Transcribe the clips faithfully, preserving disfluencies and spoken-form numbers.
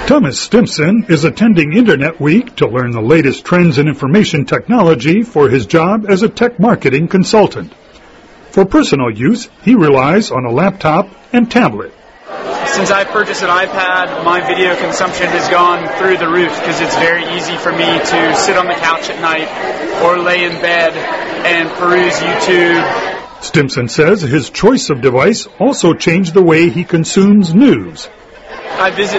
Thomas Stimson is attending Internet Week to learn the latest trends in information technology for his job as a tech marketing consultant. For personal use, he relies on a laptop and tablet. Since I purchased an iPad, my video consumption has gone through the roof because it's very easy for me to sit on the couch at night or lay in bed and peruse YouTube. Stimson says his choice of device also changed the way he consumes news. I visit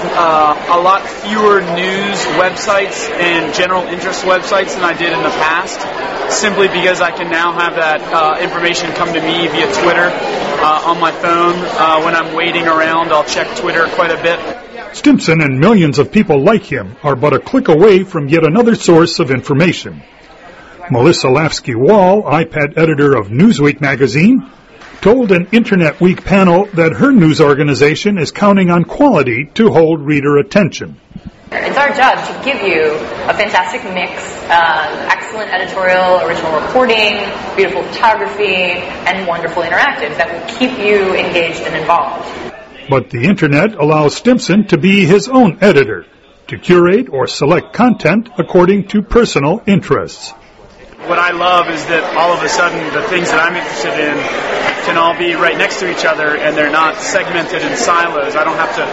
uh, a lot fewer news websites and general interest websites than I did in the past, simply because I can now have that uh, information come to me via Twitter uh, on my phone. Uh, when I'm waiting around, I'll check Twitter quite a bit. Stimson and millions of people like him are but a click away from yet another source of information. Melissa Lavsky-Wall, iPad editor of Newsweek magazine, told an Internet Week panel that her news organization is counting on quality to hold reader attention. It's our job to give you a fantastic mix, uh, excellent editorial, original reporting, beautiful photography, and wonderful interactive that will keep you engaged and involved. But the Internet allows Stimson to be his own editor, to curate or select content according to personal interests. What I love is that all of a sudden the things that I'm interested in can all be right next to each other and they're not segmented in silos. I don't have to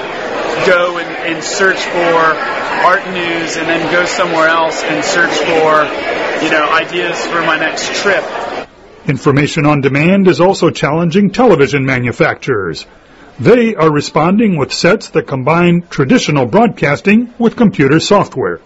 go and, and search for art news and then go somewhere else and search for, you know, ideas for my next trip. Information on demand is also challenging television manufacturers. They are responding with sets that combine traditional broadcasting with computer software.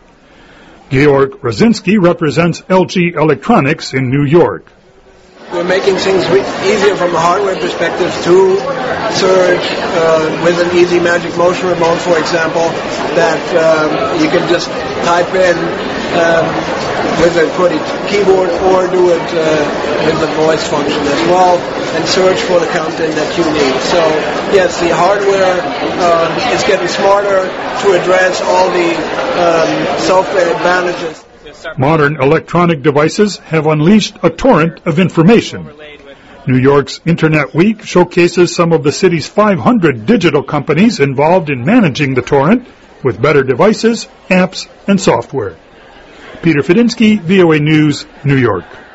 Georg Rosinski represents L G Electronics in New York. We're making things easier from a hardware perspective to search uh, with an easy Magic Motion remote, for example, that um, you can just type in um, with a QWERTY keyboard or do it uh, with the voice function as well and search for the content that you need. So, yes, the hardware um, is getting smarter to address all the um, software advantages. Modern electronic devices have unleashed a torrent of information. New York's Internet Week showcases some of the city's five hundred digital companies involved in managing the torrent with better devices, apps, and software. Peter Fedinsky, V O A News, New York.